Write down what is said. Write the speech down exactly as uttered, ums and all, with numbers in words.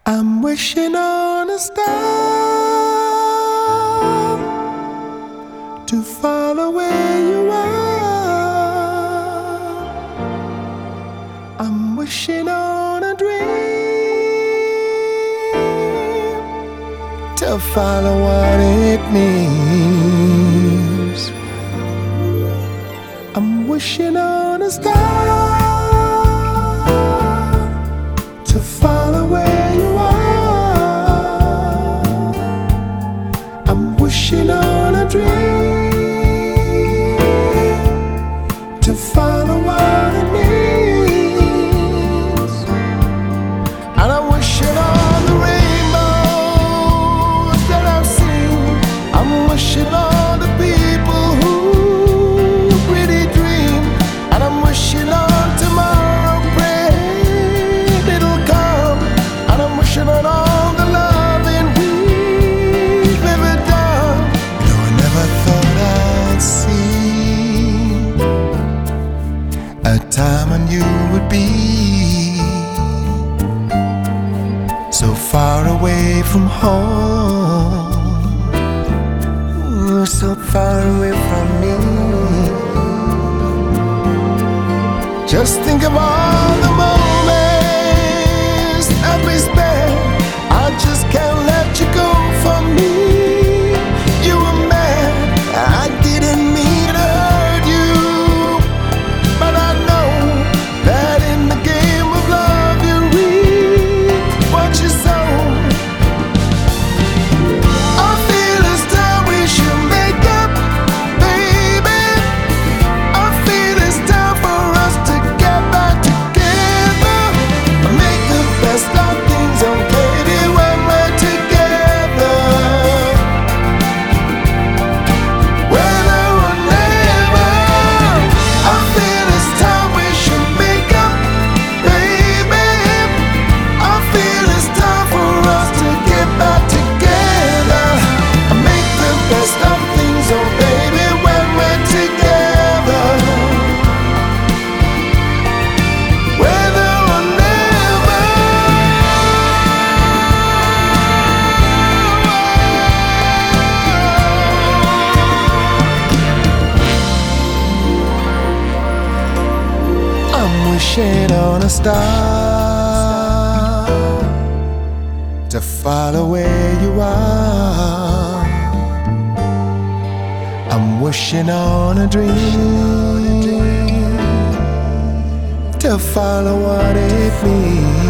I'm wishing on a star to follow where you are. I'm wishing on a dream to follow what it means. I'm wishing on a star to follow where you are. I'm wishing on a dream to follow what it means. And I'm wishing on the rainbows that I've seen. I'm wishing on the people who really dream. And I'm wishing on tomorrow, praying it'll come. And I'm wishing on all the loving we've ever done. You know, I never thought I'd see a time when you would be so far away from home, so far away from me. Just think of all the moments that we spent. I just can't let you go from me. You were mad, I didn't mean to hurt you, but I know that in the game of love you reap what you sow. I feel it's time we should make up, baby. I feel it's time for us to get back together. Make the best of things, oh baby, when we're together. Whether or never, I feel it's time we should make up, baby. I feel it's time for us to get back together. Make the best of things, oh baby, when we're together. Whether or never, I'm wishing on a star to follow where you are. I'm wishing on a dream to follow what it means.